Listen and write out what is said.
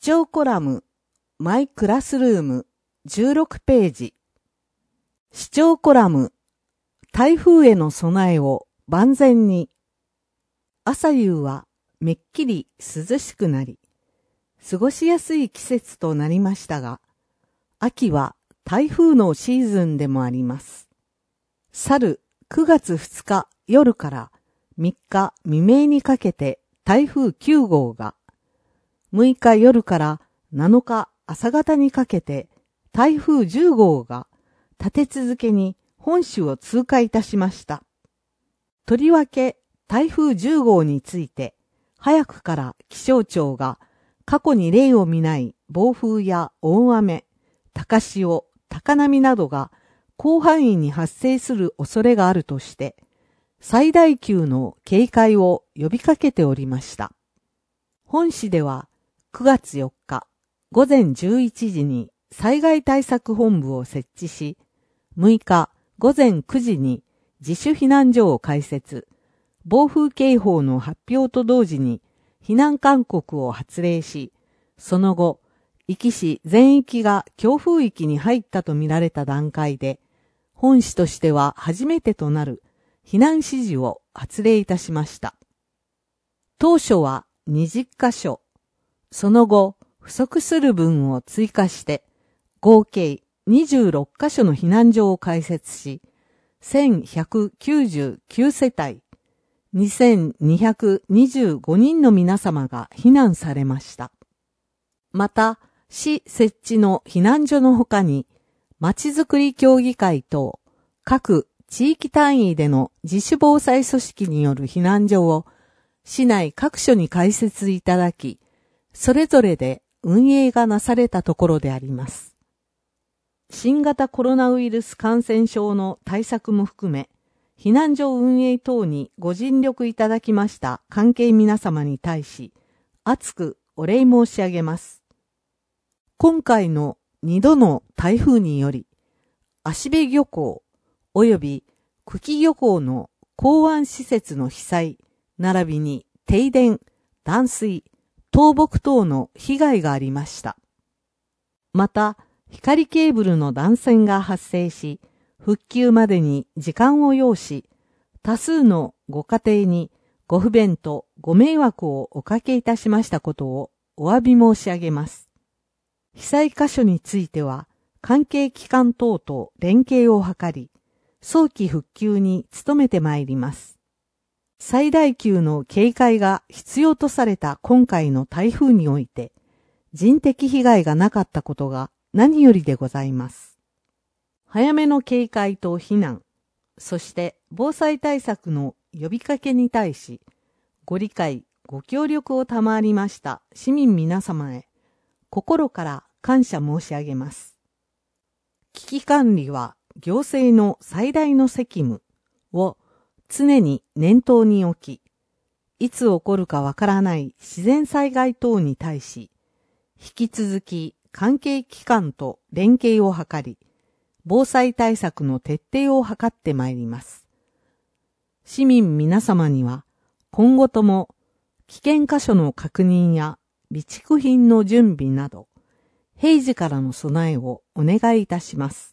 聴コラム、マイクラスルーム、16ページ。視聴コラム、台風への備えを万全に。朝夕はめっきり涼しくなり、過ごしやすい季節となりましたが、秋は台風のシーズンでもあります。去る9月2日夜から3日未明にかけて台風9号が、6日夜から7日朝方にかけて台風10号が立て続けに本州を通過いたしました。とりわけ台風10号について早くから気象庁が過去に例を見ない暴風や大雨、高潮、高波などが広範囲に発生する恐れがあるとして最大級の警戒を呼びかけておりました。本市では9月4日午前11時に災害対策本部を設置し、6日午前9時に自主避難所を開設、暴風警報の発表と同時に避難勧告を発令し、その後、壱岐市全域が強風域に入ったとみられた段階で、本市としては初めてとなる避難指示を発令いたしました。当初は20カ所、その後、不足する分を追加して、合計26カ所の避難所を開設し、1199世帯、2225人の皆様が避難されました。また、市設置の避難所の他に、まちづくり協議会等、各地域単位での自主防災組織による避難所を、市内各所に開設いただき、それぞれで運営がなされたところであります。新型コロナウイルス感染症の対策も含め、避難所運営等にご尽力いただきました関係皆様に対し、厚くお礼申し上げます。今回の2度の台風により、芦部漁港及び久喜漁港の港湾施設の被災、並びに停電、断水、倒木等の被害がありました。また、光ケーブルの断線が発生し、復旧までに時間を要し、多数のご家庭にご不便とご迷惑をおかけいたしましたことをお詫び申し上げます。被災箇所については、関係機関等と連携を図り、早期復旧に努めてまいります。最大級の警戒が必要とされた今回の台風において、人的被害がなかったことが何よりでございます。早めの警戒と避難、そして防災対策の呼びかけに対し、ご理解、ご協力を賜りました市民皆様へ、心から感謝申し上げます。危機管理は行政の最大の責務を常に念頭に置き、いつ起こるかわからない自然災害等に対し、引き続き関係機関と連携を図り、防災対策の徹底を図ってまいります。市民皆様には、今後とも危険箇所の確認や備蓄品の準備など、平時からの備えをお願いいたします。